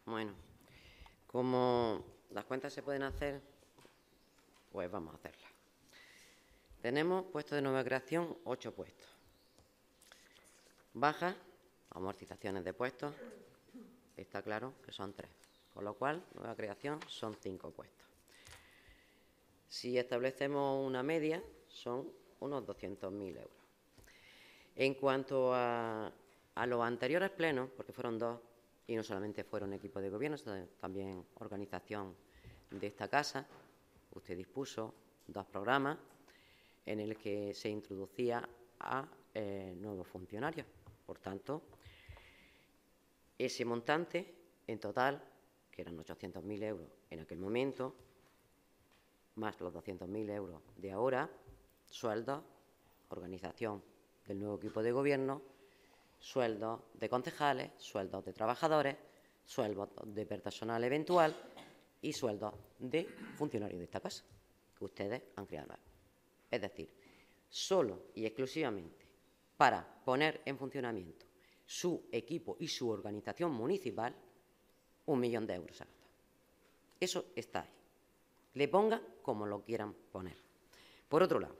Bueno, como las cuentas se pueden hacer, pues vamos a hacerlas. Tenemos puestos de nueva creación 8 puestos. Bajas, amortizaciones de puestos, está claro que son 3. Con lo cual, nueva creación son 5 puestos. Si establecemos una media, son unos 200.000 euros. En cuanto a los anteriores plenos, porque fueron 2, y no solamente fueron equipos de gobierno, sino también organización de esta casa, usted dispuso 2 programas en el que se introducía a nuevos funcionarios. Por tanto, ese montante, en total, que eran 800.000 euros en aquel momento, más los 200.000 euros de ahora, sueldos, organización del nuevo equipo de gobierno, sueldos de concejales, sueldos de trabajadores, sueldos de personal eventual y sueldos de funcionarios de esta casa, que ustedes han creado. Es decir, solo y exclusivamente para poner en funcionamiento su equipo y su organización municipal, 1 millón de euros se ha gastado. Eso está ahí. Le pongan como lo quieran poner. Por otro lado,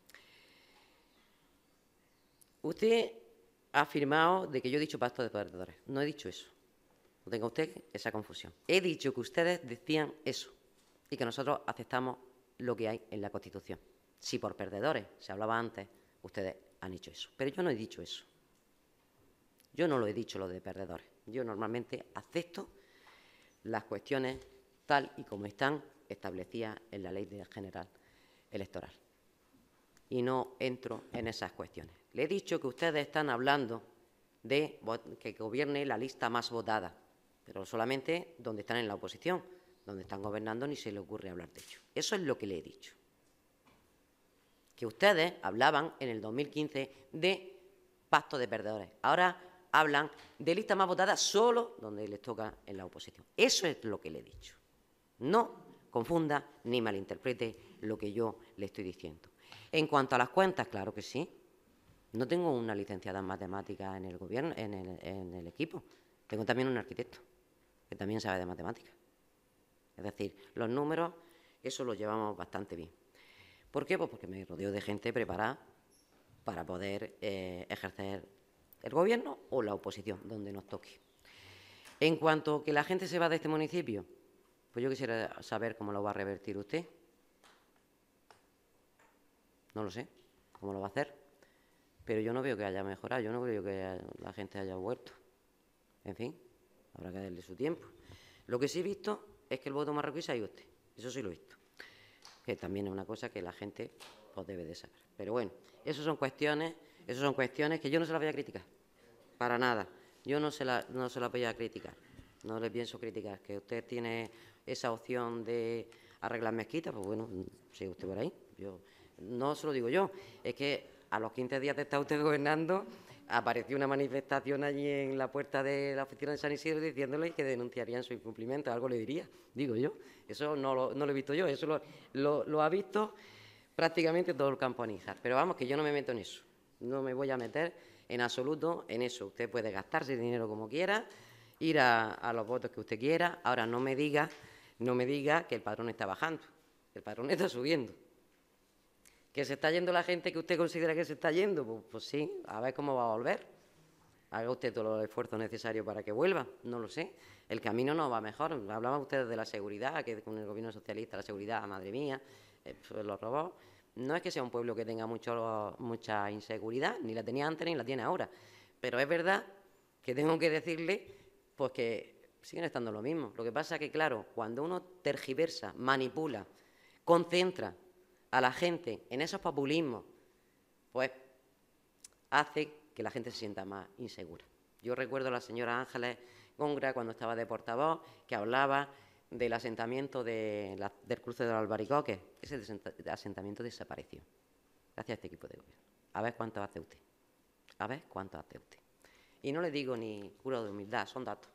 usted ha afirmado de que yo he dicho pacto de perdedores. No he dicho eso. No tenga usted esa confusión. He dicho que ustedes decían eso y que nosotros aceptamos lo que hay en la Constitución. Si por perdedores se hablaba antes, ustedes han dicho eso. Pero yo no he dicho eso. Yo no lo he dicho lo de perdedores. Yo normalmente acepto las cuestiones tal y como están establecidas en la Ley General Electoral. Y no entro en esas cuestiones. Le he dicho que ustedes están hablando de que gobierne la lista más votada, pero solamente donde están en la oposición. Donde están gobernando ni se le ocurre hablar de ello. Eso es lo que le he dicho. Que ustedes hablaban en el 2015 de pacto de perdedores. Ahora hablan de lista más votada solo donde les toca en la oposición. Eso es lo que le he dicho. No confunda ni malinterprete lo que yo le estoy diciendo. En cuanto a las cuentas, claro que sí. No tengo una licenciada en matemáticas en el gobierno, en el equipo. Tengo también un arquitecto que también sabe de matemáticas. Es decir, los números, eso lo llevamos bastante bien. ¿Por qué? Pues porque me rodeo de gente preparada para poder ejercer el gobierno o la oposición, donde nos toque. En cuanto a que la gente se va de este municipio, pues yo quisiera saber cómo lo va a revertir usted. No lo sé, cómo lo va a hacer. Pero yo no veo que haya mejorado, yo no veo que la gente haya vuelto. En fin, habrá que darle su tiempo. Lo que sí he visto es que el voto marroquí se ha ido usted. Eso sí lo he visto. Que también es una cosa que la gente pues, debe de saber. Pero bueno, esas son cuestiones que yo no se las voy a criticar. Para nada. Yo no se las voy a criticar. No le pienso criticar. Que usted tiene esa opción de arreglar mezquitas, pues bueno, sigue usted por ahí. Yo no se lo digo yo. Es que a los 15 días de estar usted gobernando, apareció una manifestación allí en la puerta de la oficina de San Isidro diciéndole que denunciarían su incumplimiento. Algo le diría, digo yo. Eso no lo he visto yo, eso lo ha visto prácticamente todo el campo Aníjar. Pero vamos, que yo no me meto en eso. No me voy a meter en absoluto en eso. Usted puede gastarse dinero como quiera, ir a los votos que usted quiera. Ahora no me diga que el padrón está bajando, el padrón está subiendo. ¿Que se está yendo la gente que usted considera que se está yendo? Pues sí, a ver cómo va a volver. Haga usted todos los esfuerzos necesarios para que vuelva, no lo sé. El camino no va mejor. Hablaban ustedes de la seguridad, que con el gobierno socialista la seguridad, madre mía, los robots. No es que sea un pueblo que tenga mucha inseguridad, ni la tenía antes ni la tiene ahora. Pero es verdad que tengo que decirle pues que siguen estando lo mismo. Lo que pasa es que, claro, cuando uno tergiversa, manipula, concentra a la gente en esos populismos, pues hace que la gente se sienta más insegura. Yo recuerdo a la señora Ángeles Góngora, cuando estaba de portavoz, que hablaba del asentamiento del cruce de los Albaricoques. Ese asentamiento desapareció gracias a este equipo de gobierno. A ver cuánto hace usted. A ver cuánto hace usted. Y no le digo ni juro de humildad, son datos.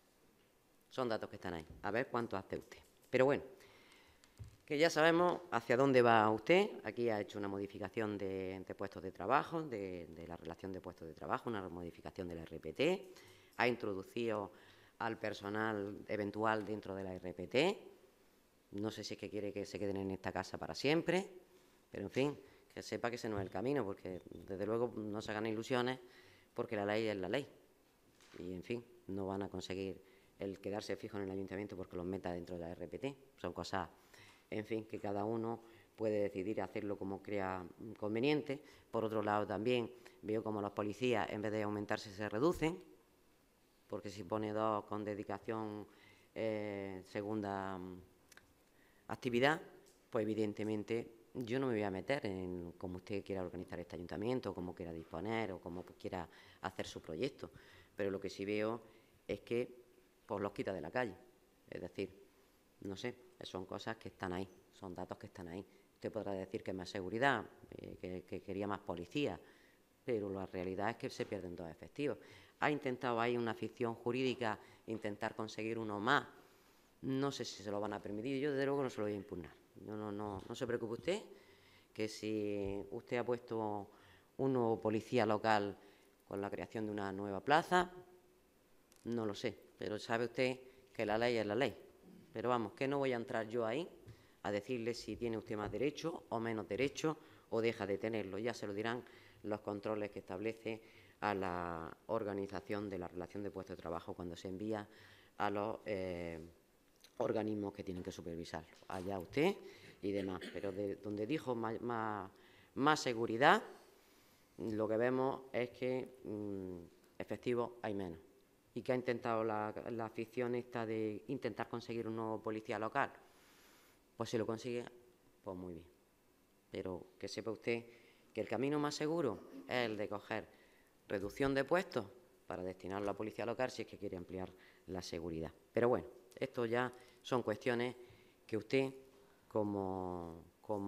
Son datos que están ahí. A ver cuánto hace usted. Pero bueno, que ya sabemos hacia dónde va usted. Aquí ha hecho una modificación de puestos de trabajo, de la relación de puestos de trabajo, una modificación de la RPT, ha introducido al personal eventual dentro de la RPT. No sé si es que quiere que se queden en esta casa para siempre, pero en fin, que sepa que ese no es el camino, porque desde luego no se hagan ilusiones, porque la ley es la ley. Y en fin, no van a conseguir el quedarse fijos en el ayuntamiento porque los meta dentro de la RPT. Son cosas, en fin, que cada uno puede decidir hacerlo como crea conveniente. Por otro lado, también veo como los policías, en vez de aumentarse, se reducen, porque si pone 2 con dedicación segunda actividad, pues evidentemente yo no me voy a meter en cómo usted quiera organizar este ayuntamiento, cómo quiera disponer o cómo quiera hacer su proyecto. Pero lo que sí veo es que pues los quita de la calle. Es decir, no sé, son cosas que están ahí, son datos que están ahí. Usted podrá decir que más seguridad, que quería más policía, pero la realidad es que se pierden 2 efectivos. Ha intentado ahí una ficción jurídica, intentar conseguir uno más. No sé si se lo van a permitir, yo desde luego no se lo voy a impugnar. No se preocupe usted, que si usted ha puesto un nuevo policía local con la creación de una nueva plaza, no lo sé, pero sabe usted que la ley es la ley. Pero vamos, que no voy a entrar yo ahí a decirle si tiene usted más derecho o menos derecho o deja de tenerlo. Ya se lo dirán los controles que establece a la organización de la relación de puestos de trabajo cuando se envía a los organismos que tienen que supervisarlo. Allá usted y demás. Pero donde dijo más seguridad, lo que vemos es que efectivos hay menos. ¿Y que ha intentado la afición esta de intentar conseguir un nuevo policía local? Pues si lo consigue, pues muy bien. Pero que sepa usted que el camino más seguro es el de coger reducción de puestos para destinarlo a la policía local si es que quiere ampliar la seguridad. Pero bueno, esto ya son cuestiones que usted, como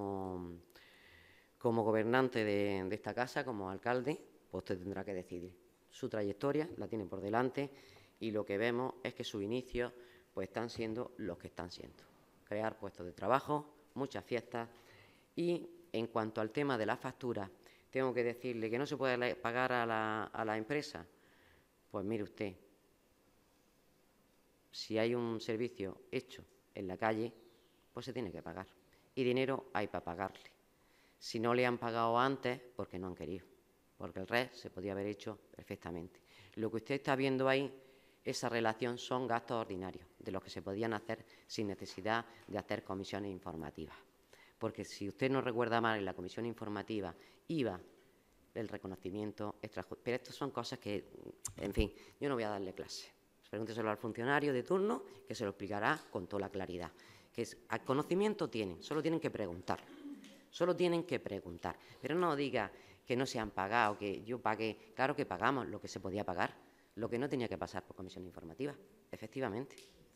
gobernante de esta casa, como alcalde, pues usted tendrá que decidir. Su trayectoria la tiene por delante y lo que vemos es que sus inicios pues están siendo los que están siendo. Crear puestos de trabajo, muchas fiestas y en cuanto al tema de las facturas, tengo que decirle que no se puede pagar a la empresa. Pues mire usted, si hay un servicio hecho en la calle, pues se tiene que pagar. Y dinero hay para pagarle. Si no le han pagado antes, porque no han querido, porque el resto se podía haber hecho perfectamente. Lo que usted está viendo ahí, esa relación, son gastos ordinarios, de los que se podían hacer sin necesidad de hacer comisiones informativas. Porque si usted no recuerda mal, en la comisión informativa iba el reconocimiento extrajudicial. Pero estas son cosas que, en fin, yo no voy a darle clase. Pregúnteselo al funcionario de turno, que se lo explicará con toda la claridad. Que al conocimiento tienen, solo tienen que preguntar. Solo tienen que preguntar. Pero no diga que no se han pagado, que yo pagué. Claro que pagamos lo que se podía pagar, lo que no tenía que pasar por comisión informativa, efectivamente.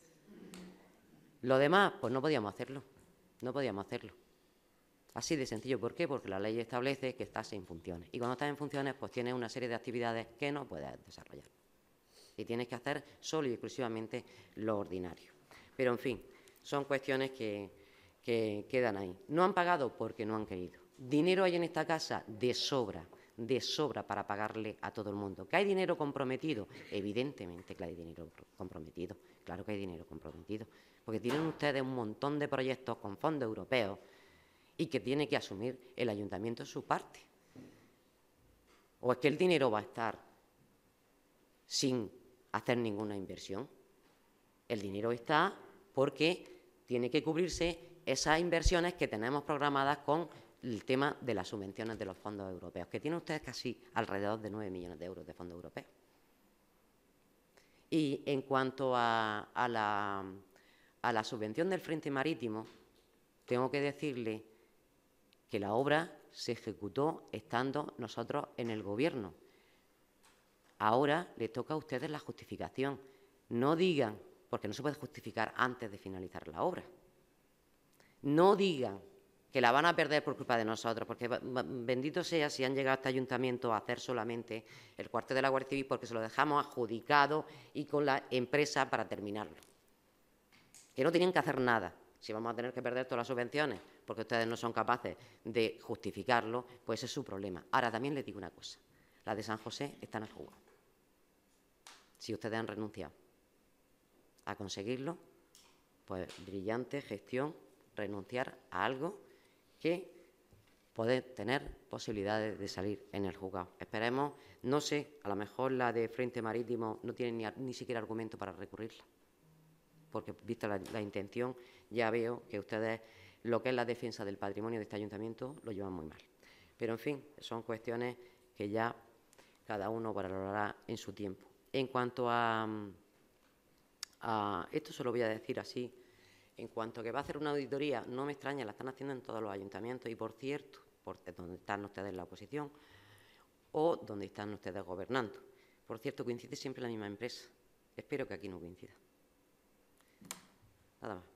Lo demás, pues no podíamos hacerlo. No podíamos hacerlo. Así de sencillo. ¿Por qué? Porque la ley establece que estás en funciones. Y cuando estás en funciones, pues tienes una serie de actividades que no puedes desarrollar. Y tienes que hacer solo y exclusivamente lo ordinario. Pero, en fin, son cuestiones que quedan ahí. No han pagado porque no han querido. Dinero hay en esta casa de sobra para pagarle a todo el mundo. ¿Que hay dinero comprometido? Evidentemente que hay dinero comprometido. Claro que hay dinero comprometido. Porque tienen ustedes un montón de proyectos con fondos europeos y que tiene que asumir el ayuntamiento su parte. ¿O es que el dinero va a estar sin hacer ninguna inversión? El dinero está porque tiene que cubrirse esas inversiones que tenemos programadas con el tema de las subvenciones de los fondos europeos, que tienen ustedes casi alrededor de 9 millones de euros de fondos europeos. Y en cuanto a la subvención del Frente Marítimo, tengo que decirle que la obra se ejecutó estando nosotros en el Gobierno. Ahora le toca a ustedes la justificación. No digan, porque no se puede justificar antes de finalizar la obra. No digan que la van a perder por culpa de nosotros, porque bendito sea si han llegado a este ayuntamiento a hacer solamente el cuartel de la Guardia Civil porque se lo dejamos adjudicado y con la empresa para terminarlo. Que no tenían que hacer nada. Si vamos a tener que perder todas las subvenciones porque ustedes no son capaces de justificarlo, pues ese es su problema. Ahora, también les digo una cosa. Las de San José están al juego. Si ustedes han renunciado. a conseguirlo, pues brillante gestión, renunciar a algo que puede tener posibilidades de salir en el juzgado. Esperemos, no sé, a lo mejor la de Frente Marítimo no tiene ni siquiera argumento para recurrirla, porque vista la intención, ya veo que ustedes lo que es la defensa del patrimonio de este ayuntamiento lo llevan muy mal. Pero, en fin, son cuestiones que ya cada uno valorará en su tiempo. En cuanto a esto se lo voy a decir así, en cuanto a que va a hacer una auditoría, no me extraña, la están haciendo en todos los ayuntamientos y, por cierto, donde están ustedes en la oposición o donde están ustedes gobernando. Por cierto, coincide siempre la misma empresa. Espero que aquí no coincida. Nada más.